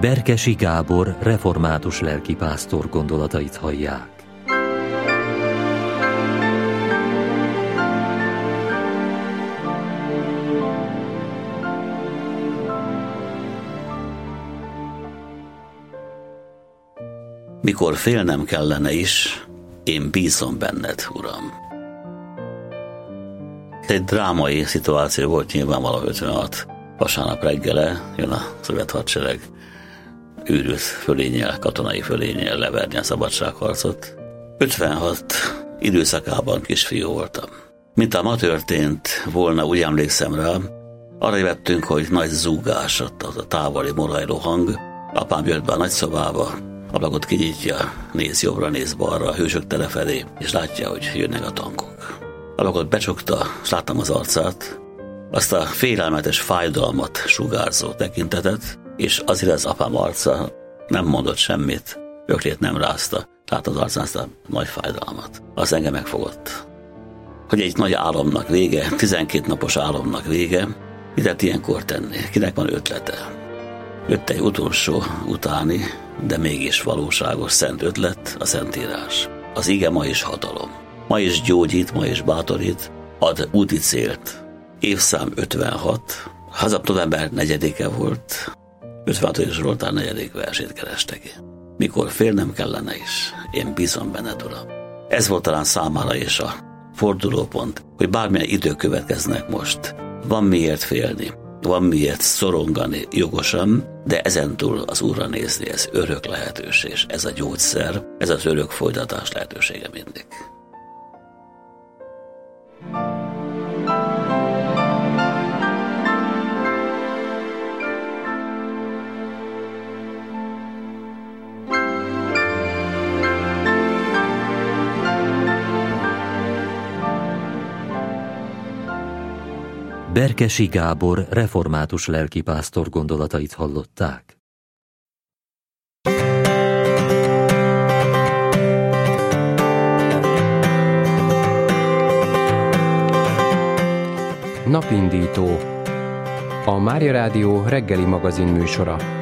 Berkesi Gábor református lelkipásztor gondolatait hallják. Mikor félnem kellene is, én bízom benned, Uram. Egy drámai szituáció volt nyilvánvalóan 56. Vasárnap reggele jön a szovjet hadsereg őrült fölénnyel, katonai fölénnyel leverni a szabadságharcot. 56 időszakában kisfiú voltam. Mint a ma történt volna, úgy emlékszem rá, arra jöttünk, hogy nagy zúgás, ott az a távoli morajló hang. Apám jött be a nagyszobába, ablakot kinyitja, néz jobbra, néz balra, a hősök tele felé, és látja, hogy jönnek a tankok. Ablakot becsukta, és láttam az arcát, azt a félelmetes fájdalmat sugárzó tekintetet, és azért az apám arca nem mondott semmit, öklét nem rázta, látta az arcán azt a nagy fájdalmat. Az engem megfogott. Hogy egy nagy álomnak vége, 12 napos álomnak vége, mit lehet ilyenkor tenni? Kinek van ötlete? Jött egy utolsó utáni, de mégis valóságos szent ötlet, a Szentírás. Az ige ma is hatalom. Ma is gyógyít, ma is bátorít, ad úti célt. Évszám 56, hazap november 4-e volt, 56. Zsoltár 4. versét kereste ki. Mikor félnem kellene is, én bízom benned, Uram. Ez volt talán számára is a fordulópont, hogy bármilyen idők következnek most. Van miért félni, van miért szorongani jogosan, de ezentúl az Úrra nézni, ez örök lehetőség, ez a gyógyszer, ez az örök folytatás lehetősége mindig. Berkesi Gábor református lelkipásztor gondolatait hallották. Napindító. A Mária Rádió reggeli magazin műsora.